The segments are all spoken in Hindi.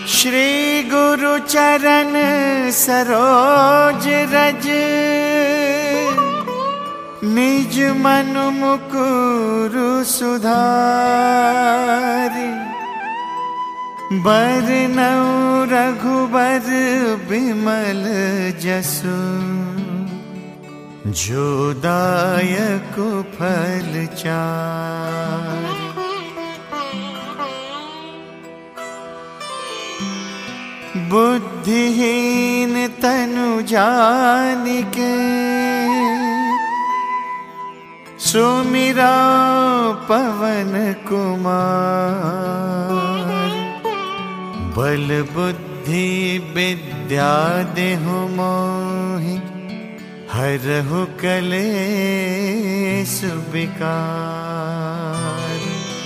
श्री गुरु चरण सरोज रज, निज मन मुकुरु सुधारि। बरनउँ रघुबर बिमल जसु, जो दायक फल चारि। बुद्धिहीन तनु जानिके, सुमिरा पवन कुमार। बल बुद्धि विद्या देहु मोहि, हरहु कलेश विकार।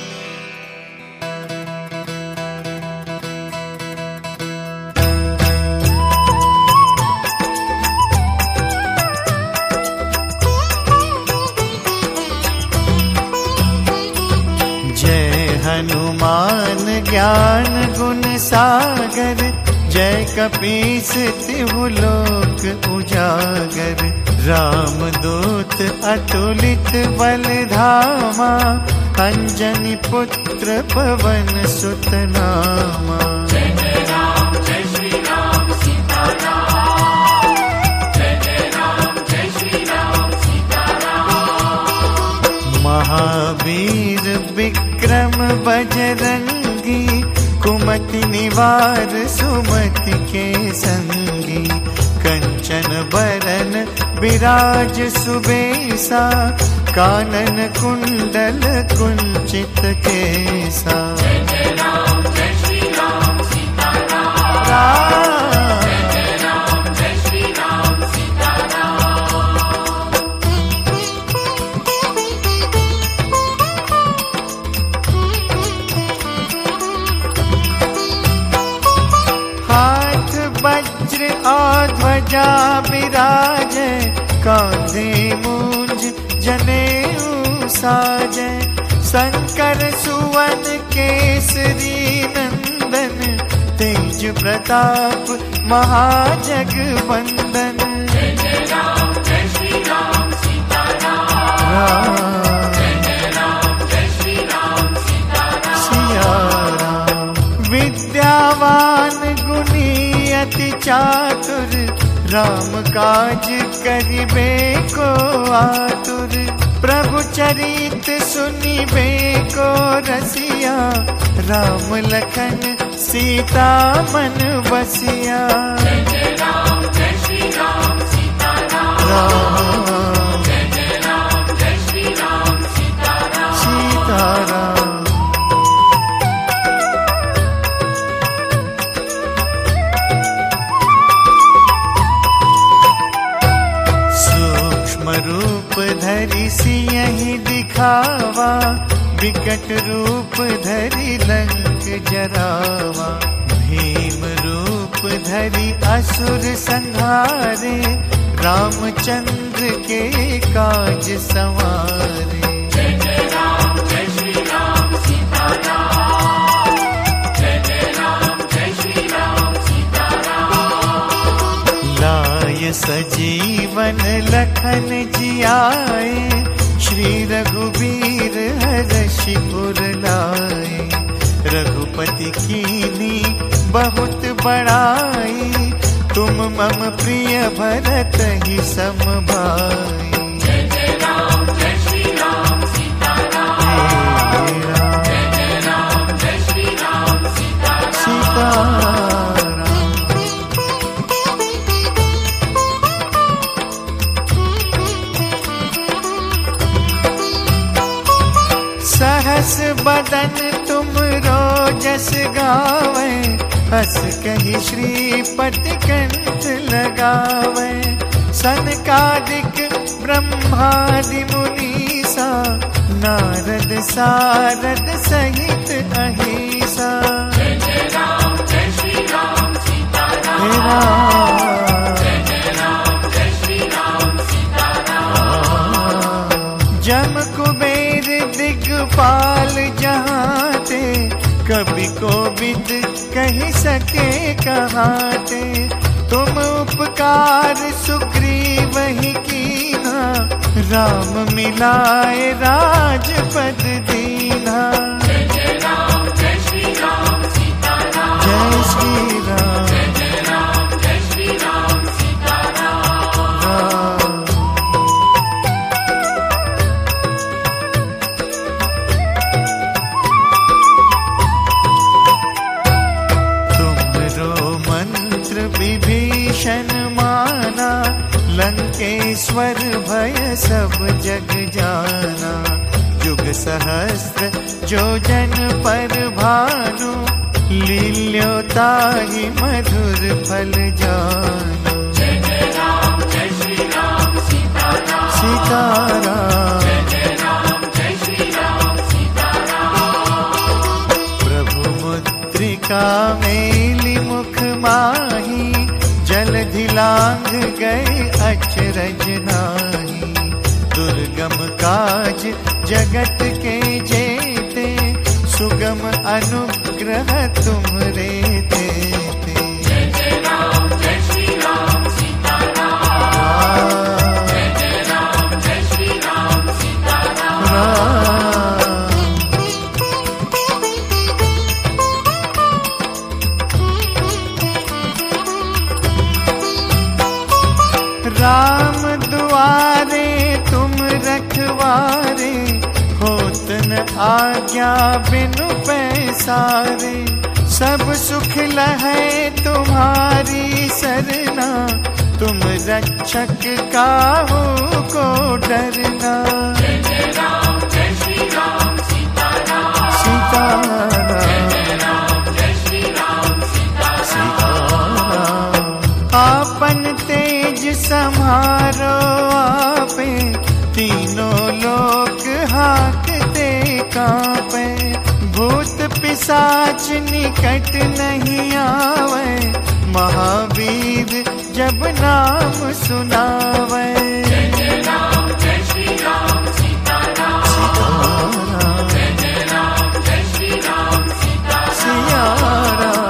हनुमान ज्ञान गुण सागर, जय कपीस तिहु लोक उजागर। रामदूत अतुलित बल धामा, अंजनी पुत्र पवन सुत नामा। जय जय राम जय श्री राम सीताराम, जय जय राम जय श्री राम सीताराम। महावीर विक्रम बजरंगी, कुमति निवार सुमति के संगी। कंचन बरन विराज सुबेसा, कानन कुंडल कुंचित केसा। जय जय राम जय श्री राम सीताराम, जय जय राम जय श्री राम सीताराम। हाथ वज्र और ध्वजा विराजे, कांधे मूंज जनेऊ साजे। शंकर सुवन केसरी नंदन, तेज प्रताप महाजगवंदन। जय जय राम जय श्री राम सीताराम, जय जय राम जय श्री राम सीताराम। सिया राम विद्यावान गुणी अति चातुर, राम काज करिबे को आतुर। प्रभु चरित सुनिबे को रसिया, राम लखन सीता मन बसिया। जय जय राम जय श्री राम सीताराम, जय जय राम जय श्री राम सीताराम। सीताराम रूप धरि सियहि दिखावा, विकट रूप धरि लंक जरावा। भीम रूप धरि असुर संहारे, रामचंद्र के काज संवारे। जय जय राम जय श्री राम सीताराम, जय जय राम जय श्री राम सीताराम। लाय सजीवन लखन जियाए, श्री रघुबीर हरषि पुर लाए। रघुपति कीन्ही बहुत बड़ाई, तुम मम प्रिय भरतहि सम भाई। जय जय राम जय श्री राम सीताराम, जय जय राम जय श्री राम सीताराम। सहस बदन तुम रोजस गावे, हस कहि श्रीपति कंठ लगावे। सनकादिक ब्रह्मादि मुनीसा, नारद सारद सहित अहिसा। जय जय राम जय श्री राम सीताराम, जय जय राम जय श्री राम सीताराम। जम कुबेर दिग्पाल जहाँ ते, कभी कोविद कही सके कहाँ ते। तुम उपकार सुग्रीव ही कीना, राम मिलाए राजपद दीना। जय जय राम जय श्री राम सीताराम। जय श्री राम जय जय राम जय श्री राम सीताराम। राम। तुमरो मंत्र विभीषण माना, लंकेश्वर भय सब जग जाना। युग सहस्त्र जो जन पर भानु, लील्योताहि मधुर फल जानु। जय जय राम जय श्री राम सीताराम। सीताराम जय जय राम जय श्री राम सीताराम। प्रभु मुद्रिका मेली मुख माही, जलधि लांघ गए अचरज नाही। दुर्गम काज जगत के जेते, सुगम अनुग्रह तुम्हरे तेते। जय जय राम जय श्री राम सीताराम। जय जय राम जय श्री राम सीताराम। राम दुआरे तुम रखवारे, होत न आज्ञा बिनु पैसारे। सब सुख लहै तुम्हारी सरना, तुम रक्षक काहू को डरना। जय जय राम जय श्री राम सीताराम। सीताराम जय राम जय श्री राम सीताराम। आपन तेज समारो आपे, तीनों लोक हाकते कांपे। भूत पिशाच निकट नहीं आवे, महावीर जब नाम सुनावे। जय जय राम जय श्री राम सीताराम। सीताराम जय जय राम जय श्री राम सीताराम। सियाराम।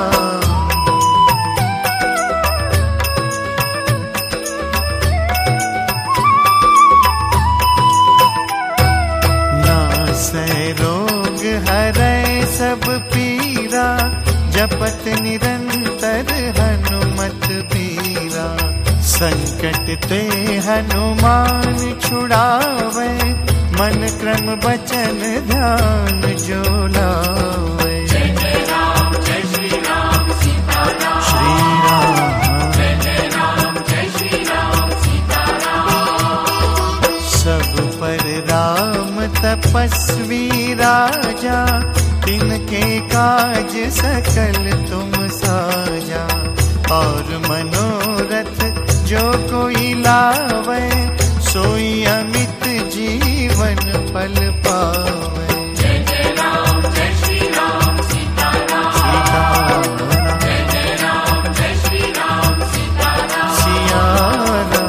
नासै रोग हरै सब पीरा, जपत निरंतर हनुमत बीरा। संकट ते हनुमान छुड़ावे, मन क्रम वचन ध्यान जो लावे। जय जय राम जय श्री राम सीताराम। श्री राम जय जय राम जय श्री राम सीताराम। सब पर राम तपस्वी राजा, तिनके काज सकल तुम साजा। और मनोरथ जो कोई लावे, सोई अमित जीवन फल पावे। जय जय राम जय श्री राम सीताराम। सीताराम जय जय राम जय श्री राम सीताराम। सियाराम।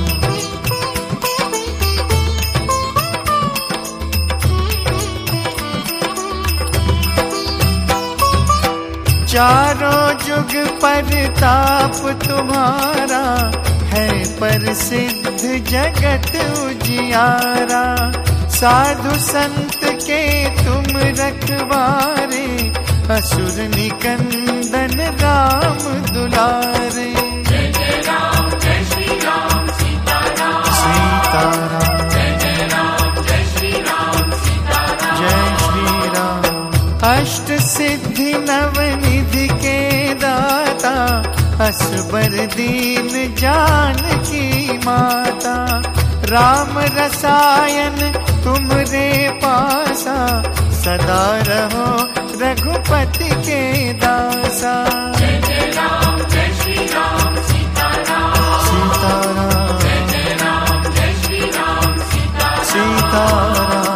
चारों जुग परताप तुम्हारा, है प्रसिद्ध जगत उजियारा। साधु संत के तुम रखवारे, असुर निकंदन राम दुलारे। जय जय राम जय श्री राम सीताराम। सीताराम जय जय राम जय श्री राम सीताराम। जय श्री राम। अष्ट सिद्धि नवनिधि के दाता, असबर दीन जानकी माता। राम रसायन तुमरे पासा, सदा रहो रघुपति के दासा। जय जय राम जय श्री राम सीताराम। सीताराम जय जय राम जय श्री राम सीताराम। सीताराम।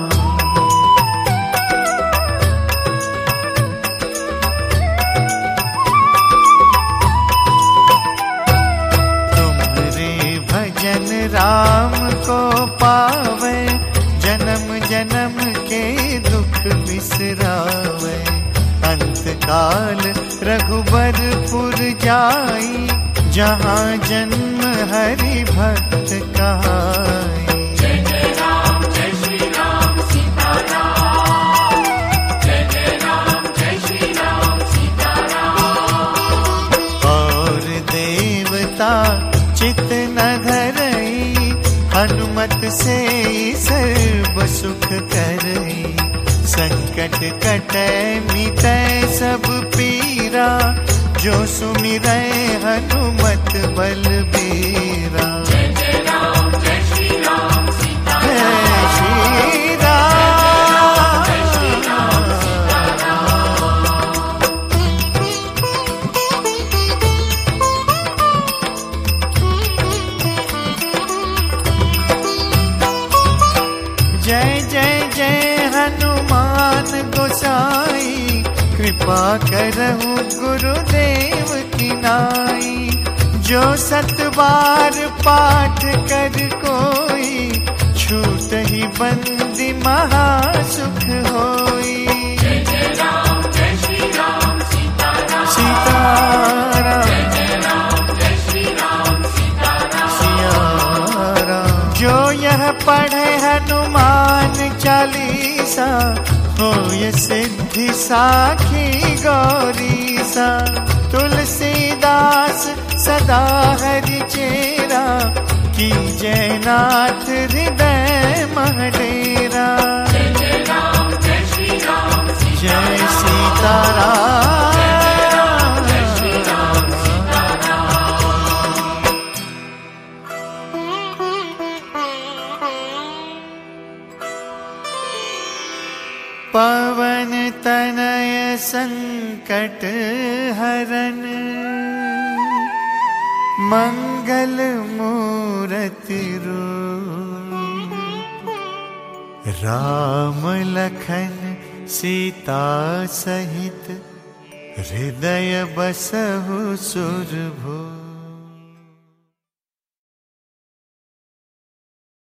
राम को पावे, जन्म जन्म के दुख बिसरावे। अंत काल रघुबरपुर जाई, जहाँ जन्म हरि भक्त कहाई। जय जय राम जय श्री राम सीताराम, जय जय राम जय श्री राम सीताराम। और देवता चित न धरई, हनुमत से सर्व सुख करई। संकट कटै मिटै सब पीरा, जो सुमिरै हनुमत बलबीरा। जय जय राम जय श्री राम सीताराम, जय श्री राम जय श्री राम सीताराम। जय जय जय हनुमान गोसाई, कृपा करहु गुरुदेव की नाई। जो सत बार पाठ कर कोई, छूट ही बंदी महासुख होई। जय जय राम जय श्री राम सीताराम, सीताराम जय जय राम जय श्री राम सीताराम। सिया राम। जो यह पढ़े हनुमान चालीसा, होय सिद्धि साखी गौरीसा। तुलसीदास सदा हरि चेरा, की जयनाथ हृदय मह डेरा। जय जय राम जय श्री राम जय सीताराम, सीताराम जय श्री राम सीताराम। पवन तनय संकट हरन, मंगल मूरति रूप। राम लखन सीता सहित, हृदय बसहु सुरभूप।